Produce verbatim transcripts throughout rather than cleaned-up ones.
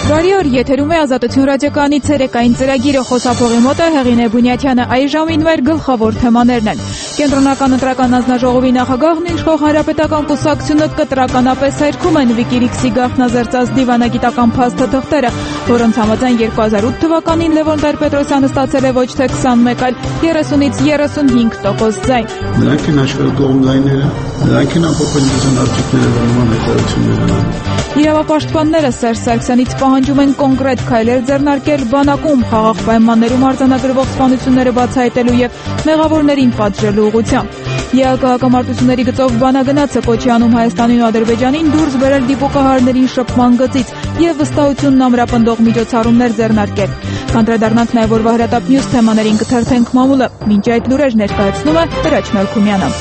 Բարի օր, եթերում է Ազատություն ռադիոկայանի ցերեկային ծրագիրը, խոսափողի մոտ է Հեղինե Բունյաթյանը։ Այս ժամին մեր գլխավոր թեմաներն են. Կենտրոնական ընտրական հանձնաժողովի նախագահն իշխող Հանրապետական կուսակցությունը կտրականապես հերքում են Վիկիլիքսի գաղտնազերծած դիվանագիտական փաստաթղթերը, որոնց համաձայն երկու հազար ութ թվականին Լևոն Տեր-Պետրոսյանը ստացել է ոչ թե քսանմեկ, այլ երեսունից երեսունհինգ տոկոս ձայն։ Նրանք են աշխարհ կողմնայինները, նրանք են ամփոփել արդյունքները, որ նման հայտարարություններ են անում։ Իրավապաշտպանները Սերժ Սարգսյանից պահանջում են կոնկրետ քայլեր ձեռնարկել բանակում խաղաղ պայմաններում արձանագրվող սպանությունները բացահայտելու եւ մեղավորներին պատժելու ուղղությամբ։ ԵԱԿ հակամարտությունների գծով բանագնացը կոչի անում Հայաստանին ու Ադրբեջանին դուրս բերել դիպուկահարներին շփման գծից եւ վստահությունն ամրապնդող միջոցառումներ ձեռնարկել։ Կանդրադառնանք նաեւ օրվա հրատապ նյուս թեմաներին, կթերթենք մամուլը։ Մինչ այդ լուրեր ներկայացնում է Տրաչ Մելքումյանը։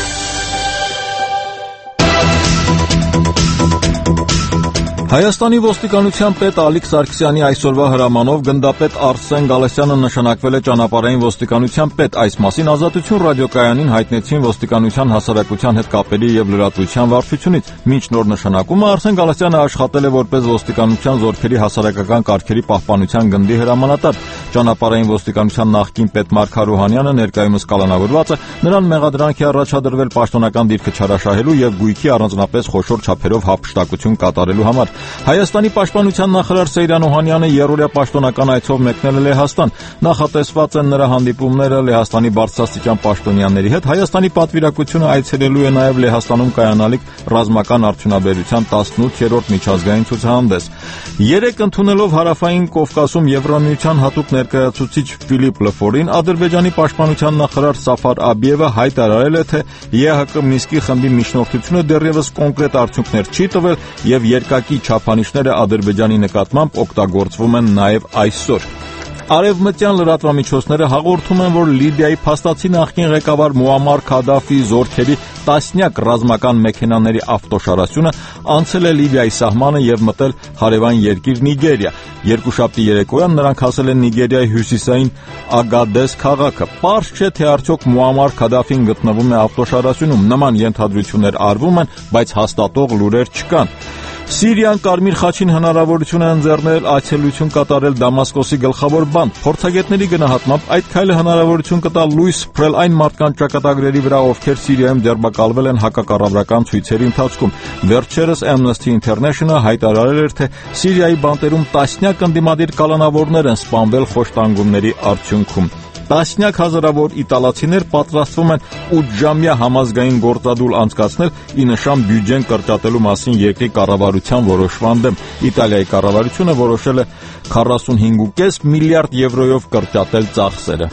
Հայաստանի ոստիկանության պետ Ալիկ Սարգսյանի այսօրվա հրամանով գնդապետ Արսեն Գալստյանը նշանակվել է ճանապարհային ոստիկանության պետ։ Այս մասին Ազատություն ռադիոկայանին հայտնեցին ոստիկանության հասարակության հետ կապերի եւ լրատվության վարչությունից։ Մինչ նոր նշանակումը Արսեն Գալստյանը աշխատել է որպես ոստիկանության զորքերի հասարակական կարգերի պահպանության գնդի հրամանատար։ Ճանապարհային ոստիկանության նախկին պետ Մարկ Հարուհանյանը ներկայումս կալանավորված է, նրան մեղադրանքի առաջադրվել պաշտոնական դիրքը չարաշահելու եւ գույքի առանձնապես խոշոր չափերով հափշտակություն կատարելու համար։ Հայաստանի պաշտպանության նախարար Սեյրան Օհանյանը երրորդյա պաշտոնական այցով մեկնել է Լեհաստան։ Նախատեսված են նրա հանդիպումները Լեհաստանի բարձրաստիճան պաշտոնյաների հետ։ Հայաստանի պատվիրակությունը այցելելու է նաև Լեհաստանում կայանալիք ռազմական արդյունաբերության տասնութերորդ միջազգային ցուցահանդես։ Երեք ընդունելով Հարավային Կովկասում Եվրամիության հատուկ ներկայացուցիչ Ֆիլիպ Լֆորին, Ադրբեջանի պաշտպանության նախարար Սաֆար Աբիևը հայտարարել է, թե ԵԱՀԿ Մինսկի խմբի միջնորդությունը դեռևս կոնկրետ արդյունքներ չի տվել եւ երկակի չափանիշները Ադրբեջանի նկատմամբ օգտագործվում են նաև այսօր։ Արևմտյան լրատվամիջոցները հաղորդում են, որ Լիբիայի փաստացի նախկին ղեկավար Մուամմար Քադաֆի զորքերի տասնյակ ռազմական մեքենաների ավտոշարությունը անցել է Լիբիայի սահմանը եւ մտել հարևան երկիր Նիգերիա։ Երկուշաբթի երեկոյան նրանք հասել են Նիգերիայի հյուսիսային Ագադես քաղաքը։ Պարզ չէ, թե արդյոք Մուամմար Քադաֆին գտնվում է ավտոշարությունում։ Նման ենթադրություններ արվում են, բայց հաստատող լուրեր չկան։ Սիրիան Կարմիր խաչին հնարավորություն է ընձեռնել այցելություն կատարել Դամասկոսի գլխավոր բանտ։ Փորձագետների գնահատմամբ այդ քայլը հնարավորություն կտա լույս սփռել այն մարդկանց ճակատագրերի վրա, ովքեր Սիրիայում ձերբակալվել են հակակառավարական ցույցերի ընթացքում։ Վերջերս Amnesty International հայտարարել էր, թե Սիրիայի բանտերում տասնյակ ընդդիմադիր կալանավորներ են սպանվել խոշտանգումների արդյունքում։ Տասնյակ հազարավոր իտալացիներ պատրաստվում են ութժամյա համազգային գործադուլ անցկացնել ի նշան բյուջեն կրճատելու մասին երկրի կառավարության որոշման դեմ։ Իտալիայի կառավարությունը որոշել է քառասունհինգ կόμμα պենս միլիարդ եվրոյով կրճատել ծախսերը։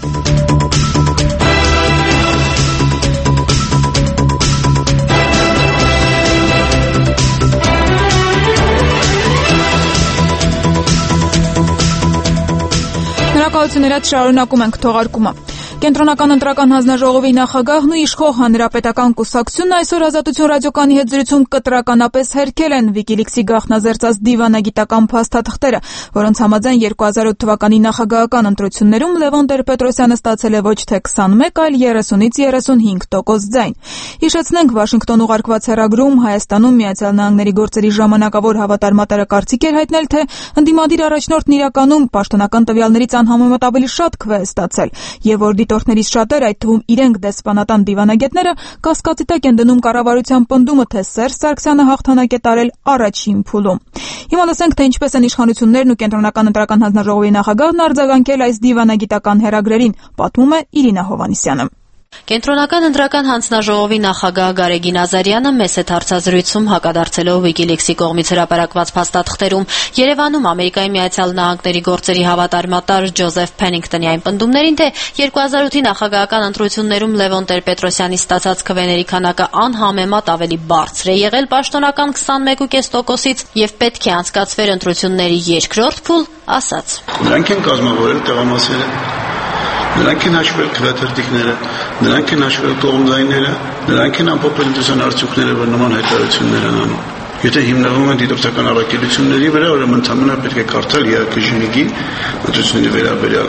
Շնորհակալություններով շարունակում ենք թողարկումը։ Կենտրոնական ընտրական հանձնաժողովի նախագահն ու իշխող Հանրապետական կուսակցությունն այսօր Ազատություն ռադիոկայանի հետ զրույցում կտրականապես հերքել են Վիկիլիքսի գաղտնազերծած դիվանագիտական փաստաթղթերը, որոնց համաձայն երկու հազար ութ թվականի նախագահական ընտրություններում Լևոն Տեր-Պետրոսյանը ստացել է ոչ թե քսանմեկ, այլ երեսունից երեսունհինգ տոկոս ձայն։ Հիշեցնենք, Վաշինգտոն ուղարկված հեռագրում Հայաստանում Միացյալ Նահանգների գործերի ժամանակավոր հավատարմատարը կարծիք էր հայտնել, թե ընդդիմադիր առաջնորդն իրականում պաշտոնական տվյալներից անհամեմատ ավելի շատ քվե է ստացել, եւ որ դիտորդներից շատեր, այդ թվում իրենք դեսպանատան դիվանագետները, կասկածի տակ են դնում կառավարության պնդումը, թե Սերժ Սարգսյանը հաղթանակ է տարել առաջին փուլում։ Հիմա լսենք, թե ինչպես են իշխանություններն ու Կենտրոնական ընտրական հանձնաժողովի նախագահն արձագանքել այս դիվանագիտական հեռագրերին, պատմում է Իրինա Հովհաննիսյանը։ Կենտրոնական ընտրական հանձնաժողովի նախագահ Գարեգին Ազարյանը մեծ հետ հարցազրույցում հակադարձելով Վիկիլիքսի կողմից հրապարակված փաստաթղթերում Երևանում Ամերիկայի Միացյալ Նահանգների գործերի հավատարմատար Ջոզեֆ Փենինգտոնի այն պնդումներին, թե երկու հազար ութի նախագահական ընտրություններում Լևոն Տեր-Պետրոսյանի ստացած քվեների քանակը անհամեմատ ավելի բարձր է եղել պաշտոնական քսանմեկ կόμμα պենս տոկոսից եւ պետք է անցկացվեր ընտրությունների երկրորդ փուլ, ասաց. Նրանք են կազմավորել տեղամասերը, նրանք են հաշվել քվեաթերթիկները, նրանք են հաշվել կողմնայինները, նրանք են ամփոփել դրական արդյունքները, որ նման հայտարարություններ են անում։ Եթե հիմնվում են դիտորդական առաքելությունների վրա, ուրեմն ընդհանրապես պետք է կարդալ ԵԱՀԿ ժնիգի ընտրությունների վերաբերյալ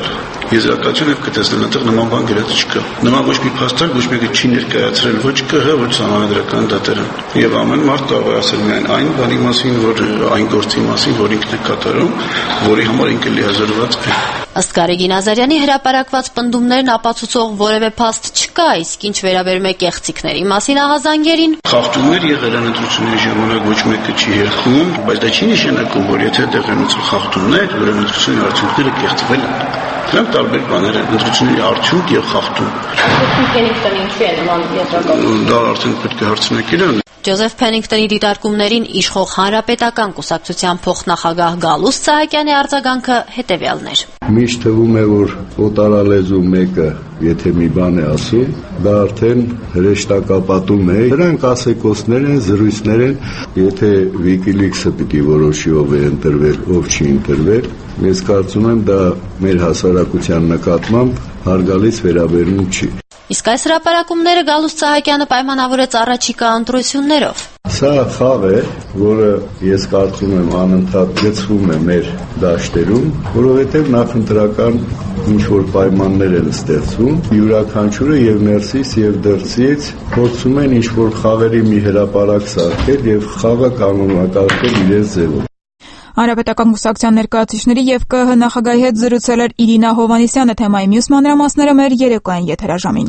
եզրակացություն եք կտեսնել, այնտեղ նման բան գրած չկա։ Նման ոչ մի փաստարկ ոչ մեկը չի ներկայացրել ոչ ԿՀ, ոչ Սահմանադրական դատարան։ Եվ ամեն մարդ կարող է ասել միայն այն բանի մասին, որ այն գործի մասին, որ ինքն է կատարում, որի համար ինքը լիազորված է։ Ըստ Գարեգին Ազարյանի հրապարակված պնդումներն ապացուցող որևէ փաստ չկա, իսկ ինչ վերաբերում է կեղծիքների մասին ահազանգերին, խախտումներ եղել են ընտրությունների ժամանակ, ոչ մեկը չի երխում, բայց դա չի նշանակում, որ եթե դեռ ունեցող խախտումներ, ուրեմն ընտրությունների արդյունքները կեղծվել են։ Դրանք տարբեր բաներ են, ընտրությունների արդյունք եւ խախտում։ Փենինգտոնը ինչու է նման եզրակացություն։ Դա արդեն պետք է հարցնեք իրան։ Ջոզեֆ Փենինգտոնի դիտարկումներին իշխող Հանրապետական կուսակցության փոխնախագահ Գալուստ Սահակյանի արձագանքը հետևյալն էր։ Միշտ թվում է, որ օտարալեզու մեկը, եթե մի բան է ասում, դա արդեն հրեշտակապատում է։ Դրանք ասեկոսներ են, զրույցներ են, եթե Wikileaks-ը պիտի որոշի ով է ընտրվել, ով չի ընտրվել, ես կարծում եմ դա մեր հասարակության նկատմամբ հարգալից վերաբերում չի։ Իսկ այս հրապարակումները Գալուստ Սահակյանը պայմանավորեց առաջիկա ընտրություններով։ Սա խաղ է, որը ես կարծում եմ անընդհատ գծվում է մեր դաշտերում, որովհետև նախընտրական ինչ-որ պայմաններ են ստեղծվում, յուրաքանչյուրը եւ ներսից եւ դրսից փորձում են ինչ-որ խաղերի մի հրապարակ սարքել եւ խաղը կանոնակարգել իրենց ձևով։ Հանրապետական կուսակցության ներկայացուցիչների եւ ԿՀ նախագահի հետ զրուցել էր Իրինա Հովհաննիսյանը, թեմայի մյուս մանրամասները մեր երեկոյան եթերաժամին։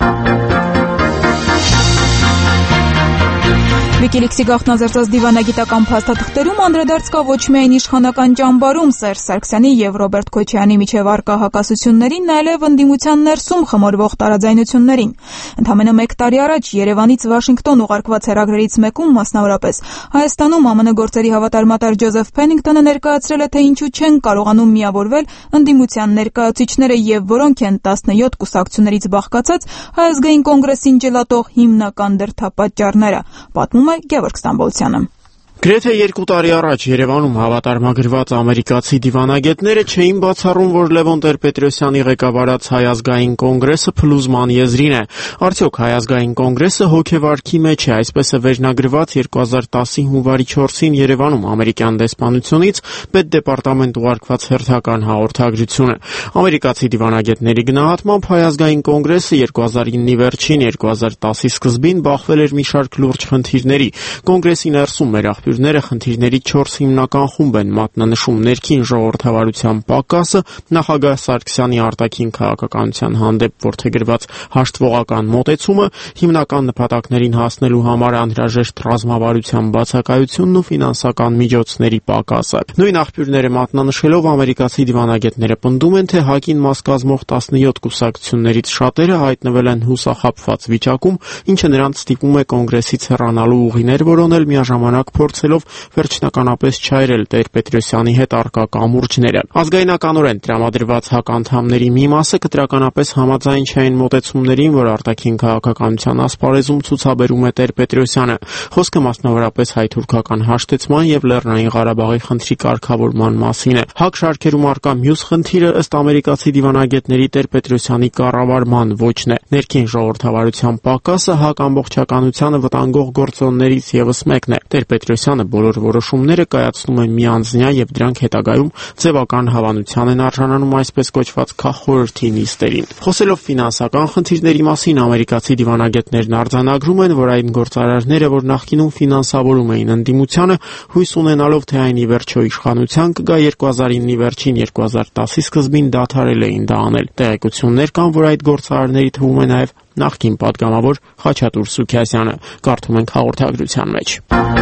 Wikileaks-ի գաղտնազերծած դիվանագիտական փաստաթղթերում անդրադարձ կա ոչ միայն իշխանական ճամբարում Սերժ Սարգսյանի եւ Ռոբերտ Քոչարյանի միջև առկա հակասություններին, այլև ընդդիմության ներսում խմորվող տարաձայնություններին։ Ընդամենը մեկ տարի առաջ Երևանից Վաշինգտոն ուղարկված հեռագրերից մեկում, մասնավորապես Հայաստանում ԱՄՆ գործերի հավատարմատար Ջոզեֆ Փենինգտոնը ներկայացրել է, թե ինչու չեն կարողանում միավորվել ընդդիմության ներկայացուցիչները եւ որոնք են տասնյոթ կուսակցություններից բաղկացած Հայ ազգային կոնգրեսին ջլատող հիմնական դրդապատճառները։ Պատմում Գևորգ Ստամբոլցյանը։ Գրեթե երկու տարի առաջ Երևանում հավատարմագրված ամերիկացի դիվանագետները չէին բացառում, որ Լևոն Տեր-Պետրոսյանի ղեկավարած Հայ ազգային կոնգրեսը փլուզման եզրին է։ Արդյոք Հայ ազգային կոնգրեսը հոգեվարքի մեջ է, այսպես է վերնագրված երկու հազար տասի հունվարի չորսին Երևանում ամերիկյան դեսպանությունից պետդեպարտամենտ ուղարկված հերթական հաղորդագրությունը։ Ամերիկացի դիվանագետների գնահատմամբ Հայ ազգային կոնգրեսը երկու հազար իննի վերջին, երկու հազար տասի սկզբին բախվել էր մի շարք լուրջ խնդիրների։ Կոնգրեսի ներսում մեր աղբյուրները խնդիրների չորս հիմնական խումբ են մատնանշում ներքին ժողովրդավարության պակասը, նախագահ Սարգսյանի արտաքին քաղաքականության հանդեպ որդեգրված հաշտվողական մոտեցումը, հիմնական նպատակներին հասնելու համար անհրաժեշտ ռազմավարության բացակայությունն ու ֆինանսական միջոցների պակասը։ Նույն աղբյուրները մատնանշելով ամերիկացի դիվանագետները պնդում են, թե ՀԱԿ-ին մաս կազմող տասնյոթ կուսակցություններից շատերը հայտնվել են հուսախաբված վիճակում, ինչը նրանց ստիպում է կոնգրեսից հեռանալու ուղիներ որոնել, միաժամանակ փորձելով վերջնականապես չայրել Տեր-Պետրոսյանի հետ առկա կամուրջները։ Ազգայնականորեն տրամադրված ՀԱԿ անդամների մի մասը կտրականապես համաձայն չէին մոտեցումներին, որ արտաքին քաղաքականության ասպարեզում ցուցաբերում է Տեր-Պետրոսյանը։ Խոսքը մասնավորապես հայ-թուրքական հաշտեցման եւ Լեռնային Ղարաբաղի խնդրի կարգավորման մասին է։ ՀԱԿ շարքերում առկա մյուս խնդիրը ըստ ամերիկացի դիվանագետների Տեր-Պետրոսյանի կառավարման ոճն է։ Ներքին ժողովրդավարության պակասը ՀԱԿ ամբողջականությանը վտանգող գործոններից եւս մեկն է։ Տեր-Պետրոսյանը բոլոր որոշումները կայացնում է միանձնյա եւ դրանք հետագայում ձևական հավանության են արժանանում այսպես կոչված քաղխորհրդի նիստերին։ Խոսելով ֆինանսական խնդիրների մասին, ամերիկացի դիվանագետներն արձանագրում են, որ այն գործարարները, որ նախկինում ֆինանսավորում էին ընդդիմությանը, հույս ունենալով, թե այն ի վերջո իշխանության կգա երկու հազար իննի վերջին, երկու հազար տասի սկզբին դադարել էին դա անել։ Տեղեկություններ կան, որ այդ գործարարների թվում է նաեւ նախկին պատգամավոր Խաչատուր Սուքիասյանը, կարդում ենք հաղորդագրության մեջ։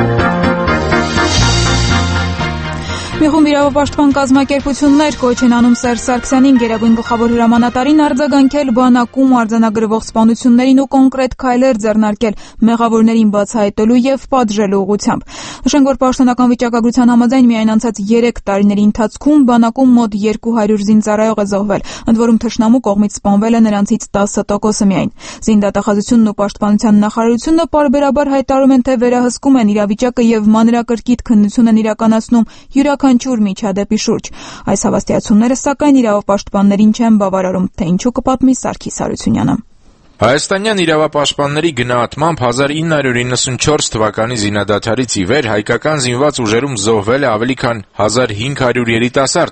Մի խումբ իրավապաշտպան կազմակերպություններ կոչ են անում Սերժ Սարգսյանին գերագույն գլխավոր հրամանատարին արձագանքել բանակում արձանագրվող սպանություններին ու կոնկրետ քայլեր ձեռնարկել մեղավորներին բացահայտելու եւ պատժելու ուղղությամբ։ Նշենք, որ պաշտոնական վիճակագրության համաձայն միայն անցած երեք տարիների ընթացքում բանակում մոտ երկու հարյուր զինծառայող է զոհվել, ընդ որում թշնամու կողմից սպանվել է նրանցից տասը տոկոսը միայն։ Զինդատախազությունն ու պաշտպանության նախարարությունը պարբերաբար հայտարարում են, թե վերահսկում են իրավիճակը եւ մանրակրկիտ քննություն են իրականացնում յուրաքանչյուր միջադեպի շուրջ։ Այս հավաստիացումները սակայն իրավապաշտպաններին չեն բավարարում, թե ինչու կպատմի Սարգիս Հարությունյանը։ Հայաստանյան իրավապաշտպանների գնահատմամբ հազար ինը հարյուր իննսունչորս թվականի զինադադարից ի վեր հայկական զինված ուժերում զոհվել է ավելի քան հազար հինգ հարյուր երիտասարդ։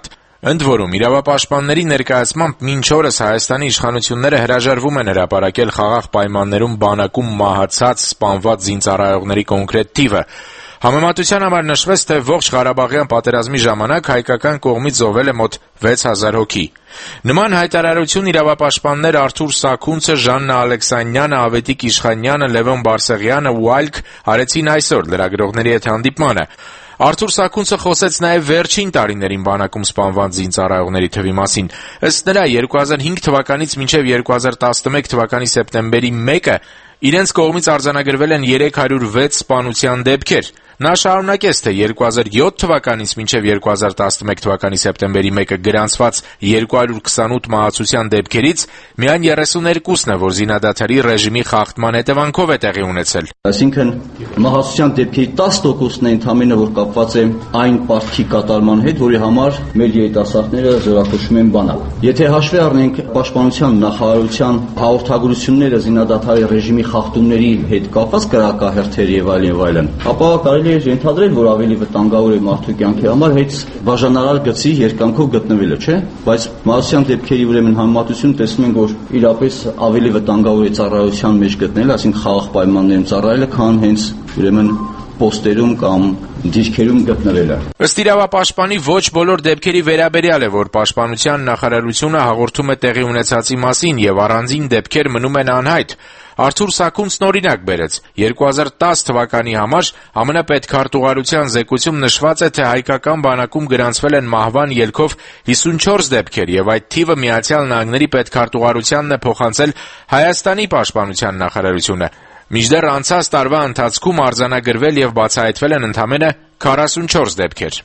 Ընդ որում, իրավապաշտպանների ներկայացմամբ մինչ օրս Հայաստանի իշխանությունները հրաժարվում են հրապարակել խաղաղ պայմաններում բանակում մահացած, սպանված զինծառայողների կոնկրետ թիվը։ Համեմատության համար նշվեց, թե ողջ Ղարաբաղյան պատերազմի ժամանակ հայկական կողմից զոհվել է մոտ վեց հազար հոգի։ Նման հայտարարություն իրավապաշտպաններ Արթուր Սաքունցը, Ժաննա Ալեքսանյանը, Ավետիք Իշխանյանը, Լևոն Բարսեղյանը ու այլք արեցին այսօր լրագրողների հետ հանդիպմանը։ Արթուր Սաքունցը խոսեց նաև վերջին տարիներին բանակում սպանված զինծառայողների թվի մասին։ Ըստ նրա, երկու հազար հինգ թվականից մինչև երկու հազար տասնմեկ թվականի սեպտեմբերի մեկը իրենց կողմից արձանագրվել են երեք հարյուր վեց սպանության դեպքեր։ Նա շարունակեց, թե երկու հազար յոթ թվականից մինչև երկու հազար տասնմեկ թվականի սեպտեմբերի մեկը գրանցված երկու հարյուր քսանութ մահացության դեպքերից միայն երեսուներկուսն է, որ զինադադարի ռեժիմի խախտման հետևանքով է տեղի ունեցել։ Այսինքն մահացության դեպքերի տասը տոկոսն է ընդամենը, որ կապված է այն պարտքի կատարման հետ, որի համար մեր երիտասարդները զորակոչվում են բանակ։ Եթե հաշվի առնենք պաշտպանության նախարարության հաղորդագրությունները զինադադարի ռեժիմի խախտումների հետ կապված կրակահերթեր եւ այլն եւ այլն, ապա կարելի է ենթադրել, որ ավելի վտանգավոր է մարդու կյանքի համար հենց բաժանարար գծի երկայնքով գտնվելը, չէ՞։ Բայց մահացության դեպքերի ուրեմն համեմատություն տեսնում ենք, որ իրապես ավելի վտանգավոր է ծառայության մեջ գտնելը, այսինքն խաղաղ պայմաններում ծառայելը, քան հենց ուրեմն պոստերում կամ դիրքերում գտնվելը։ Ըստ իրավապաշտպանի ոչ բոլոր դեպքերի վերաբերյալ է, որ պաշտպանության նախարարությունը հաղորդում է տեղի ունեցածի մասին եւ առանձին դեպքեր մնում են անհայտ։ Արթուր Սաքունցն օրինակ բերեց. երկու հազար տասը թվականի համար ԱՄՆ պետքարտուղարության զեկույցում նշված է, թե հայկական բանակում գրանցվել են մահվան ելքով հիսունչորս դեպքեր եւ այդ թիվը Միացյալ Նահանգների պետքարտուղարությանն է փոխանցել Հայաստանի պաշտպանության նախարարությունը։ Մինչդեռ անցած տարվա ընթացքում արձանագրվել եւ բացահայտվել են ընդամենը քառասունչորս դեպքեր։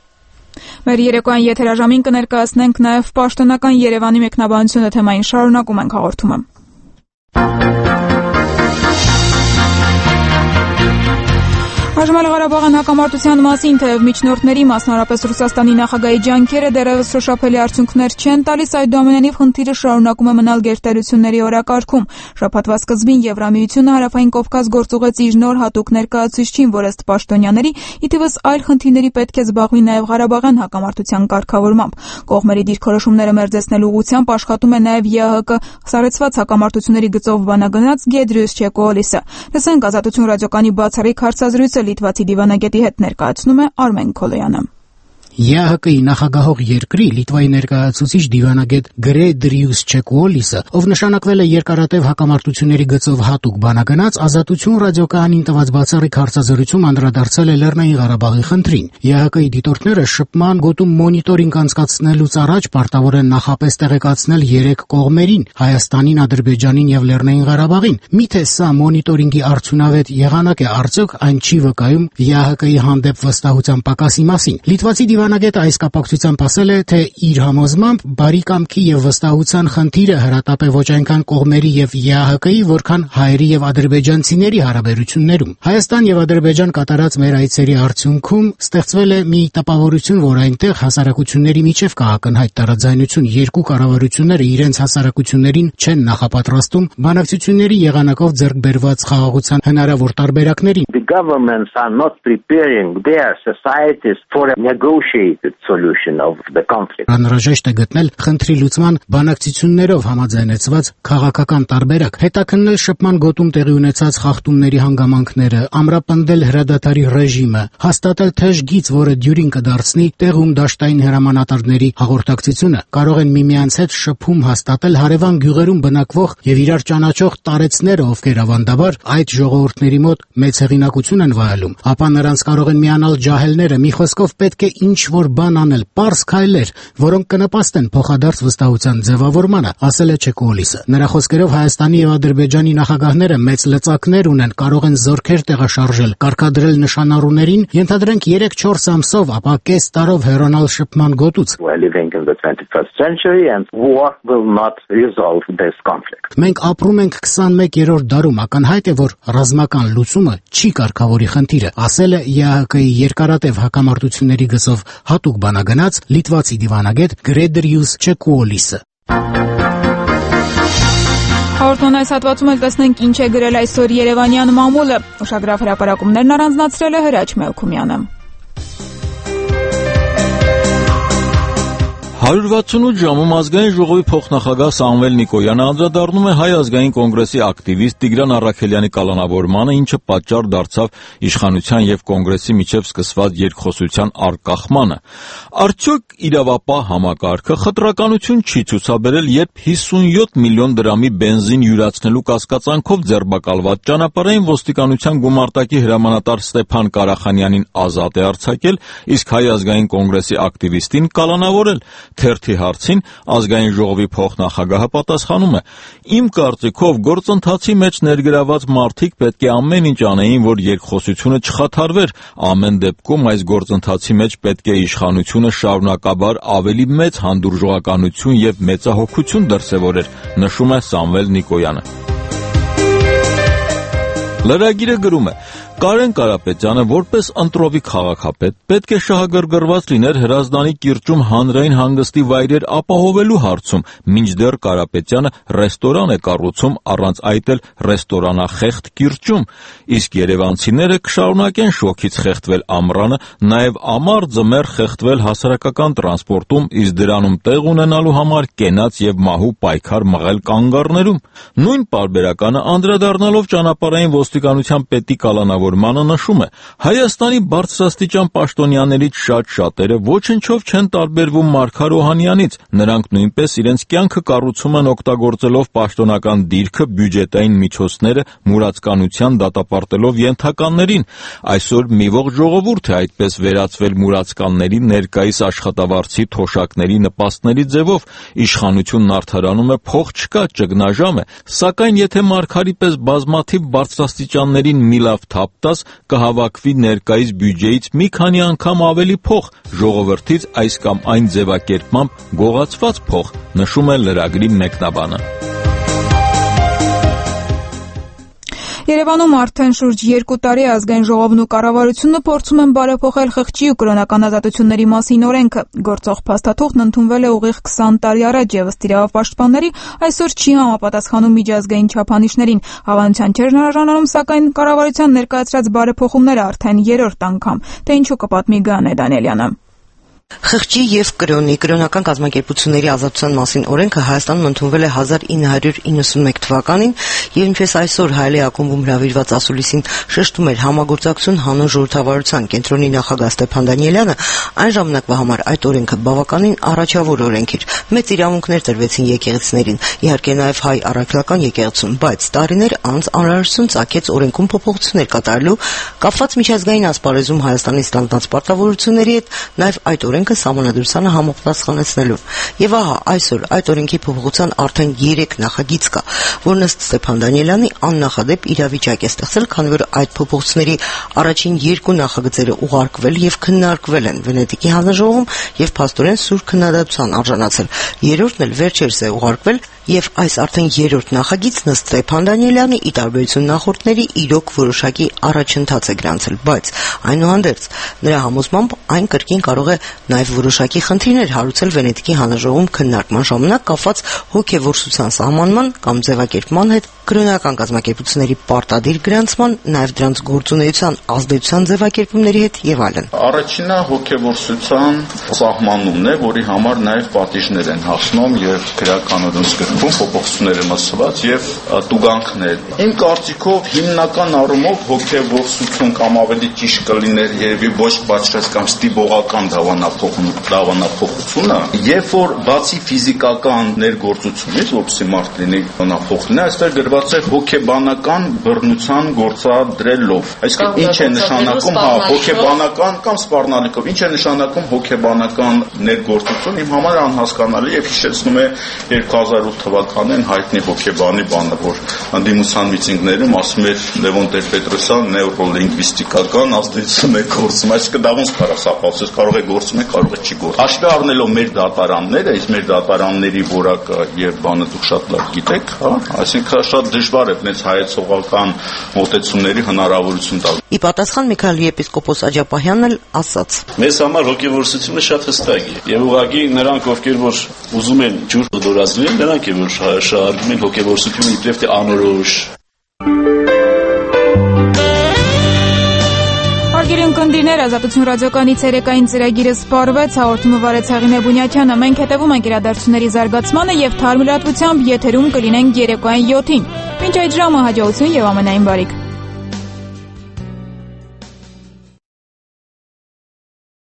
Մեր երեկոյան եթերաժամին կներկայացնենք նաև պաշտոնական Երևանի մեկնաբանությունը թեմային, շարունակում ենք հաղորդումը։ Հաշմալ Ղարաբաղյան հակամարտության մասին, թեև միջնորդների, մասնավորապես Ռուսաստանի նախագահի ջանքերը դեռևս շոշափելի արդյունքներ չեն տալիս, այդուամենայնիվ խնդիրը շարունակում է մնալ գերտերությունների օրակարգում։ Շաբաթվա սկզբին Եվրամիությունը Հարավային Կովկաս գործուղեց իր նոր հատուկ ներկայացուցչին, որ ըստ պաշտոնյաների ի թիվս այլ խնդիրների պետք է զբաղվի նաև Ղարաբաղյան հակամարտության կարգավորմամբ։ Կողմերի դիրքորոշումները մերձեցնելու ուղղությամբ աշխատում է նաև ԵԱՀԿ սառեցված հակամարտությունների գծով բանագնաց Գեդրիուս Չեկոոլիսը։ Լսենք Ազատություն ռադիոկայանի բացառիկ հարցազրույցը Լիտվացի դիվանագետի հետ ներկայացնում է Արմեն Քոլոյանը։ ԵԱՀԿ-ի նախագահող երկրի Լիտվայի ներկայացուցիչ դիվանագետ Գեդրիուս Չեկոոլիսը, ով նշանակվել է երկարատև հակամարտությունների գծով հատուկ բանագնաց, Ազատություն ռադիոկայանին տված բացառիկ հարցազրույցում անդրադարձել է Լեռնային Ղարաբաղի խնդրին։ ԵԱՀԿ-ի դիտորդները շփման գոտում մոնիտորինգ անցկացնելուց առաջ պարտավոր են նախապես տեղեկացնել երեք կողմերին՝ Հայաստանին, Ադրբեջանին եւ Լեռնային Ղարաբաղին։ Միթե սա մոնիտորինգի արդյունավետ եղանակ է, արդյոք այն չի վկայում ԵԱՀԿ-ի հանդեպ վստահության պակասի մասին։ Լիտվացի դիվանագետը այս կապակցությամբ ասել է, թե իր համոզմամբ բարի կամքի եւ վստահության խնդիրը հրատապ է ոչ այնքան կողմերի եւ ԵԱՀԿ-ի, որքան հայերի եւ ադրբեջանցիների հարաբերություններում։ Հայաստան եւ Ադրբեջան կատարած մեր այցերի արդյունքում ստեղծվել է մի տպավորություն, որ այնտեղ հասարակությունների միջև կա ակնհայտ տարաձայնություն, երկու կառավարությունները իրենց հասարակություններին չեն նախապատրաստում բանակցությունների եղանակով ձեռք բերված խաղաղության հնարավոր տարբերակներին։ The governments are not preparing their societies for a negotiated solution of the conflict. Անհրաժեշտ է գտնել խնդրի լուծման բանակցություններով համաձայնեցված քաղաքական տարբերակ, հետաքննել շփման գոտում տեղի ունեցած խախտումների հանգամանքները, ամրապնդել հրադադարի ռեժիմը, հաստատել թեժ գիծ, որը դյուրին կդարձնի տեղում դաշտային հրամանատարների հաղորդակցությունը, կարող են միմյանց հետ շփում հաստատել հարևան գյուղերում բնակվող եւ իրար ճանաչող տարեցները, ովքեր ավանդաբար այդ ժողովուրդների մոտ մեծ հեղինակություն են վայելում, ապա նրանց կարող են միանալ ջահելները, մի խոսքով պետք է ինչ-որ բան անել, պարզ քայլեր, որոնք կնպաստեն փոխադարձ վստահության ձևավորմանը, ասել է Չեկոոլիսը։ Նրա խոսքերով Հայաստանի եւ Ադրբեջանի նախագահները մեծ լծակներ ունեն, կարող են զորքեր տեղաշարժել, կարգադրել նշանառուներին, ենթադրենք երեք-չորս ամսով, ապա կես տարով հեռանալ շփման գոտուց։ Մենք ապրում ենք քսանմեկերորդ դարում, ակնհայտ է, որ ռազմական լուծումը չի կարգավորի խնդիրը, ասել է ԵԱՀԿ-ի երկարատև հակամարտությունների գծով հատուկ բանագնաց լիտվացի դիվանագետ Գեդրիուս Չեկոոլիսը։ Հաղորդման այս հատվածում էլ տեսնենք ինչ է գրել այսօր Երևանյան մամուլը։ Ուշագրավ հրապարակումներն առանձնացրել է Հրաչ Մելքումյանը։ one sixty-eight ժամում ազգային ժողովի փոխնախագահ Սամվել Նիկոյանը անդրադառնում է Հայ ազգային կոնգրեսի ակտիվիստ Տիգրան Առաքելյանի կալանավորմանը, ինչը պատճառ դարձավ իշխանության եւ կոնգրեսի միջև սկսված երկխոսության արկախմանը։ Արդյոք իրավապահ համակարգը խտրականություն չի ցուցաբերել, երբ fifty-seven միլիոն դրամի բենզին յուրացնելու կասկածանքով ձերբակալված ճանապարհային ոստիկանության գումարտակի հրամանատար Ստեփան Կարախանյանին ազատ է արձակել, իսկ Հայ ազգային կոնգրեսի ակտիվիստին կալանավորել։ Թերթի հարցին ազգային ժողովի փոխնախագահը պատասխանում է. Իմ կարծիքով գործընթացի մեջ ներգրաված մարդիկ պետք է ամեն ինչ անեին, որ երկխոսությունը չխաթարվեր, ամեն դեպքում այս գործընթացի մեջ պետք է իշխանությունը շարունակաբար ավելի մեծ հանդուրժողականություն եւ մեծահոգություն դրսեւորեր, նշում է Սամվել Նիկոյանը։ Լրագիրը գրում է. Կարեն Կարապետյանը որպես ընտրովի քաղաքապետ պետք է շահագրգռված լիներ Հրազդանի կիրճում հանրային հանգստի վայրեր ապահովելու հարցում, մինչդեռ Կարապետյանը ռեստորան է կառուցում առանց այդ էլ ռեստորանախեղտ կիրճում, իսկ երևանցիները կշարունակեն շոքից խեղդվել ամռանը, նաև ամառ ձմեռ խեղդվել հասարակական տրանսպորտում, իսկ դրանում տեղ ունենալու համար կենաց եւ մահու պայքար մղել կանգառներում։ Նույն պարբերականը անդրադառնալով ճանապարհային ոստիկանության պետի կալանավոր նշում է. Հայաստանի բարձրաստիճան պաշտոնյաներից շատ շատերը ոչնչով չեն տարբերվում Մարգար Օհանյանից, նրանք նույնպես իրենց կյանքը կառուցում են օգտագործելով պաշտոնական դիրքը, բյուջետային միջոցները, մուրացկանության դատապարտելով ենթականներին։ Այսօր մի ողջ ժողովուրդ է այդպես վերածվել մուրացկանների ներկայիս աշխատավարձի թոշակների նպաստների ձևով, իշխանությունն արդարանում է փող չկա, ճգնաժամ է, սակայն եթե Մարգարի պես բազմաթիվ բարձրաստիճաններին մի լավ թափ տաս, կհավաքվի ներկայիս բյուջեից մի քանի անգամ ավելի փող, ժողովրդից այս կամ այն ձևակերպմամբ գողացված փող, նշում է լրագրի մեկնաբանը։ Երևանում արդեն շուրջ երկու տարի ազգային ժողովն ու կառավարությունը փորձում են բարեփոխել խղճի ու կրոնական ազատությունների մասին օրենքը։ Գործող փաստաթուղթն ընդունվել է ուղիղ twenty տարի առաջ եւս տիրապաշտպանների, այսօր չի համապատասխանում միջազգային չափանիշներին։ Հավանության չէր հնարժանանում, սակայն կառավարության ներկայացրած բարեփոխումները արդեն երրորդ անգամ։ Թե ինչու կպատմի Գանե Դանիելյանը։ Խղճի եւ կրոնի կրոնական կազմակերպությունների ազատության մասին օրենքը Հայաստանում ընդունվել է nineteen ninety-one թվականին եւ ինչպես այսօր Հայելի ակումբում հրավիրված ասուլիսին շեշտում էր համագործակցություն հանուն ժողովրդավարության կենտրոնի նախագահ Ստեփան Դանիելյանը, այն ժամանակվա համար այդ օրենքը բավականին առաջավոր օրենք էր։ Մեծ իրավունքներ տրվեցին եկեղեցիներին, իհարկե նաեւ հայ առաքելական եկեղեցուն, բայց տարիներ անց անհրաժեշտություն ծագեց օրենքում փոփոխություններ կատարելու, կապված միջազգային ասպարեզում Հայաստանի ստանձնած պարտավորությունների հետ, նաեւ այդ օրենքը սահմանադրությանը համապատասխանեցնելու։ Եվ ահա այսօր այդ օրենքի փոփոխության արդեն երեք նախագիծ կա, որն ըստ Ստեփան Դանիելյանի աննախադեպ իրավիճակ է ստեղծել, քանի որ այդ փոփոխությունների առաջին երկու նախագծերը ուղարկվել եւ քննարկվել են Վենետիկի հանձնաժողովում եւ փաստորեն սուր քննադատության արժանացել։ Երրորդն էլ վերջերս է ուղարկվել եւ այս արդեն երրորդ նախագիծն ըստ Ստեփան Դանիելյանի ի տարբերություն նախորդների իրոք որոշակի առաջընթաց է գրանցել, բայց այնուհանդերձ նրա համոզմամբ այն կրկին կարող է նաեւ որոշակի խնդիրներ հարուցել Վենետիկի հանձնաժողովում քննարկման ժամանակ կապված հոգեվորսության սահմանման կամ ձևակերպման հետ, կրոնական կազմակերպությունների պարտադիր գրանցման, նաեւ դրանց գործունեության ազդեցության ձևակերպումների հետ եւ այլն։ Առաջինը հոգեվորսության սահմանումն է, որի համար նաեւ պատիժներ են հասնում եւ քրեականորեն սկզբում փոփոխություններ են մսված եւ տուգանքներ։ Իմ կարծիքով հիմնական առումով հոգեվորսություն կամ ավելի ճիշտ կլիներ երևի ոչ բացրած կամ ստիպողական դավանափոխությունը, երբ որ բացի ֆիզիկական ներգործությունից, որպեսզի մարդ լինի բանափոխելն է, այստեղ գրված է հոգեբանական բռնության գործադրելով։ Այսինքն ինչ է նշանակում, հա, հոգեբանական կամ սպառնալիքով, ինչ է նշանակում հոգեբանական ներգործություն, իմ համար անհասկանալի եւ հիշեցնում է two thousand eight թվականին հայտնի հոգեբանի բանը, որ անդիմության միտինգներում ասում էր Լևոն Տեր-Պետրոսյան նեյրոլինգվիստիկական ազդեցություն է գործում, այսինքն դա ոնց կարասապացես, կարող է գործում է, կարող է չի գործում։ Հաշվի առնելով մեր դատարանները, իսկ մեր դատարանների որակը եւ բանը դուք շատ լավ գիտեք, հա, այսինքն շատ դժվար է այնպես հայեցողական մոտեցումների հնարավորություն տալ։ Ի պատասխան Միքայել եպիսկոպոս Աջապահյանն էլ ասաց. Մեզ համար հոգեվորսությունը շատ հստակ է եւ ուղղակի նրանք, ովքեր որ ուզում են ջուր դորացնել, նրանք են որ շահարկում են հոգեվորսությունը իբրև թե անորոշ։ Հարգելի Ունկնդիրներ, Ազատություն ռադիոկայանի ցերեկային ծրագիրը սպառվեց, հաղորդումը վարեց Հեղինե Բունյակյանը։ Մենք հետևում ենք իրադարձությունների զարգացմանը եւ թարմ լրատվությամբ եթերում կլինենք երեկոյան յոթին։ Մինչ այդ ժամը հաջողություն եւ ամենայն բարիք։